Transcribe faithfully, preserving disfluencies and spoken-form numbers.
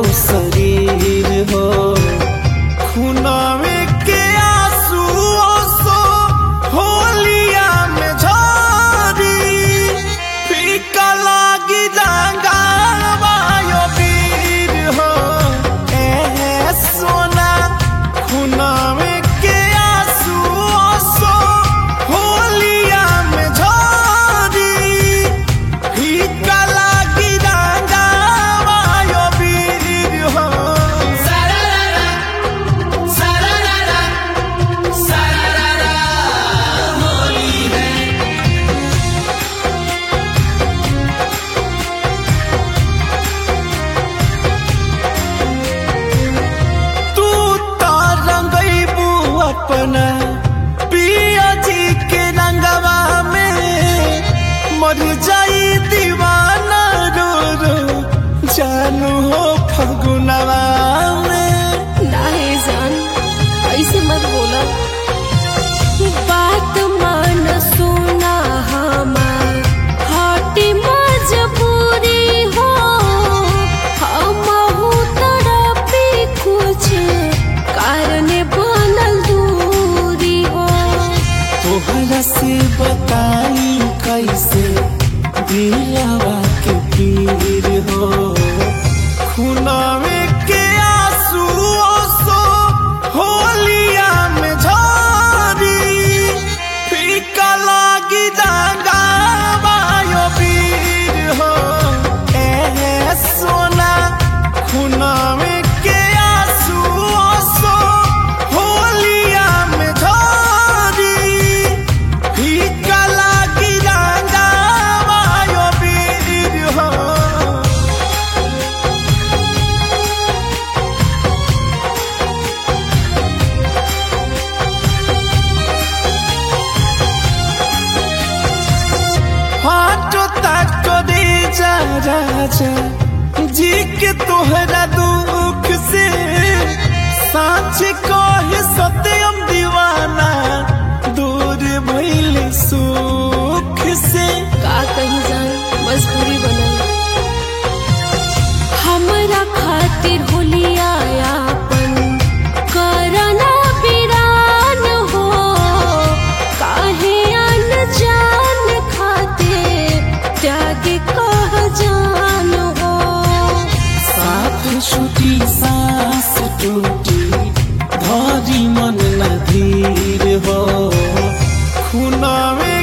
शरीर हो खुनावे के आंसू ओसो होलिया में झरी फीका लागी रंगावा यो वीर हो ए सोना खुनावे के आंसू ओसो होलिया में झरी फीका लागी रंगावा यो वीर हो सरररा सरररा सरररा होली है। तू तो रंगैबू अपना पिया जी के रंगवा में मर जाई दीवाना रो रो जानू हो फगुनवा में। नाहे जान ऐसे मत बोला, बात मान सुना हमार हटी मजबूरी हो हमहू तड़पी कुछ कारण बनल दूरी हो। तोहरा से बताई कैसे दिलवा के पीर हो खुनावे के आंसू ओसो होलिया में झरी फीका लागी रंगावा यो वीर हो ए सोना खुनावे के आंसू ओसो होलिया में झरी फीका लागी रंगावा यो वीर हो। फाटो तक दे जा राजा जी के तोहरा दुख से साँच कहे सत्यम दीवाना दूर भइल सुख से। का कहीं जान मजबूरी बनल हमरा खातिर होलिया यापन करना वीरान हो काहे अनजान खातिर त्याग कह जान हो। साथ छुटी सांस टूटी धरी मन न धीर हो खुनावे